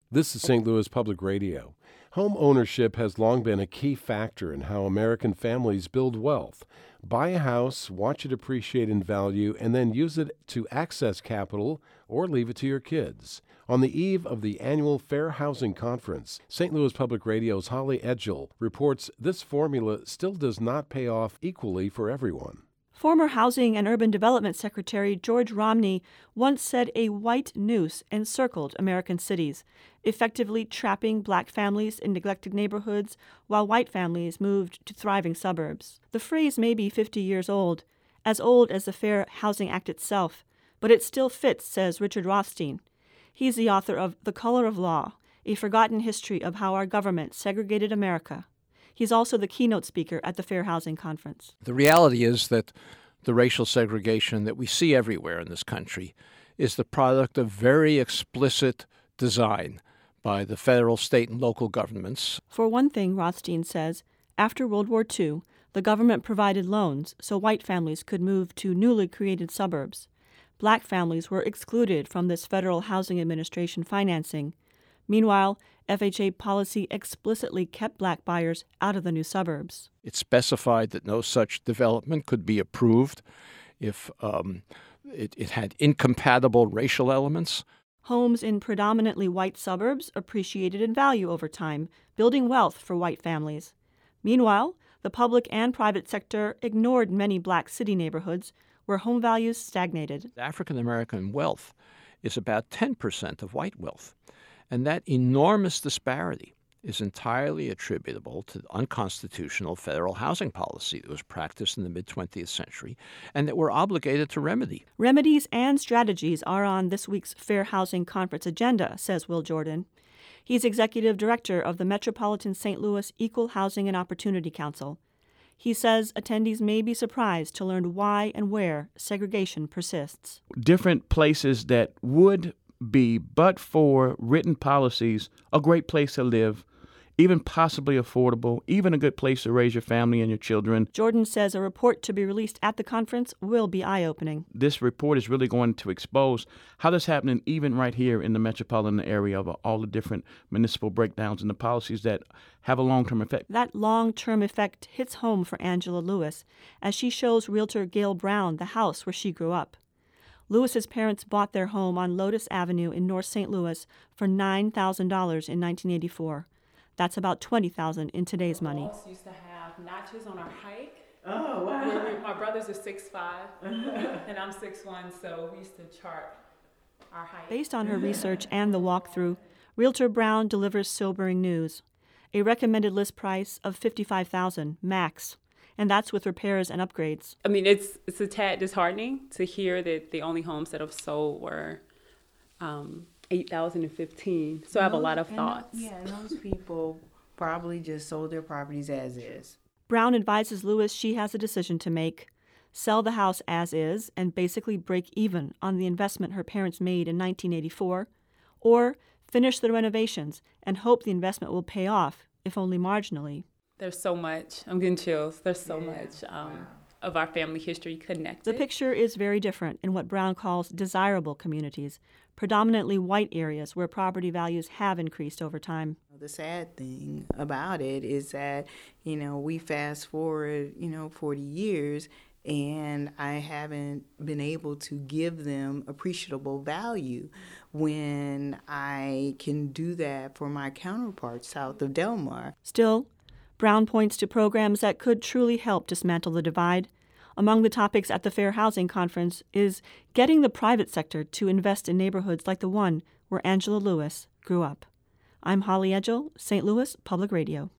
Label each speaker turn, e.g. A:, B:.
A: This is St. Louis Public Radio. Home ownership has long been a key factor in how American families build wealth. Buy a house, watch it appreciate in value, and then use it to access capital or leave it to your kids. On the eve of the annual Fair Housing Conference, St. Louis Public Radio's Holly Edgell reports this formula still does not pay off equally for everyone.
B: Former Housing and Urban Development Secretary George Romney once said a white noose encircled American cities, effectively trapping black families in neglected neighborhoods while white families moved to thriving suburbs. The phrase may be 50 years old as the Fair Housing Act itself, but it still fits, says Richard Rothstein. He's the author of The Color of Law, a forgotten history of how our government segregated America. He's also the keynote speaker at the Fair Housing Conference.
C: The reality is that the racial segregation that we see everywhere in this country is the product of very explicit design by the federal, state, and local governments.
B: For one thing, Rothstein says, after World War II, the government provided loans so white families could move to newly created suburbs. Black families were excluded from this Federal Housing Administration financing. Meanwhile, FHA policy explicitly kept black buyers out of the new suburbs.
C: It specified that no such development could be approved if it had incompatible racial elements.
B: Homes in predominantly white suburbs appreciated in value over time, building wealth for white families. Meanwhile, the public and private sector ignored many black city neighborhoods where home values stagnated.
C: African American wealth is about 10% of white wealth. And that enormous disparity is entirely attributable to the unconstitutional federal housing policy that was practiced in the mid-20th century and that we're obligated to remedy.
B: Remedies and strategies are on this week's Fair Housing Conference agenda, says Will Jordan. He's executive director of the Metropolitan St. Louis Equal Housing and Opportunity Council. He says attendees may be surprised to learn why and where segregation persists.
D: Different places that would be, but for written policies, a great place to live, even possibly affordable, even a good place to raise your family and your children.
B: Jordan says a report to be released at the conference will be eye-opening.
D: This report is really going to expose how this is happening even right here in the metropolitan area of all the different municipal breakdowns and the policies that have a long-term effect.
B: That long-term effect hits home for Angela Lewis as she shows realtor Gail Brown the house where she grew up. Lewis's parents bought their home on Lotus Avenue in North St. Louis for $9,000 in 1984. That's about $20,000 in today's money.
E: We also used to have notches on our hike.
F: Oh, wow.
E: My brothers are 6'5", and I'm 6'1", so we used to chart our height.
B: Based on her research and the walkthrough, Realtor Brown delivers sobering news. A recommended list price of $55,000 max. And that's with repairs and upgrades.
E: I mean, it's a tad disheartening to hear that the only homes that have sold were 8,015. So I have a lot of thoughts.
F: And those people probably just sold their properties as is.
B: Brown advises Lewis she has a decision to make. Sell the house as is and basically break even on the investment her parents made in 1984, or finish the renovations and hope the investment will pay off, if only marginally.
E: There's so much. I'm getting chills. There's so much of our family history connected.
B: The picture is very different in what Brown calls desirable communities, predominantly white areas where property values have increased over time.
F: The sad thing about it is that, we fast forward, 40 years, and I haven't been able to give them appreciable value when I can do that for my counterparts south of Delmar.
B: Still, Brown points to programs that could truly help dismantle the divide. Among the topics at the Fair Housing Conference is getting the private sector to invest in neighborhoods like the one where Angela Lewis grew up. I'm Holly Edgell, St. Louis Public Radio.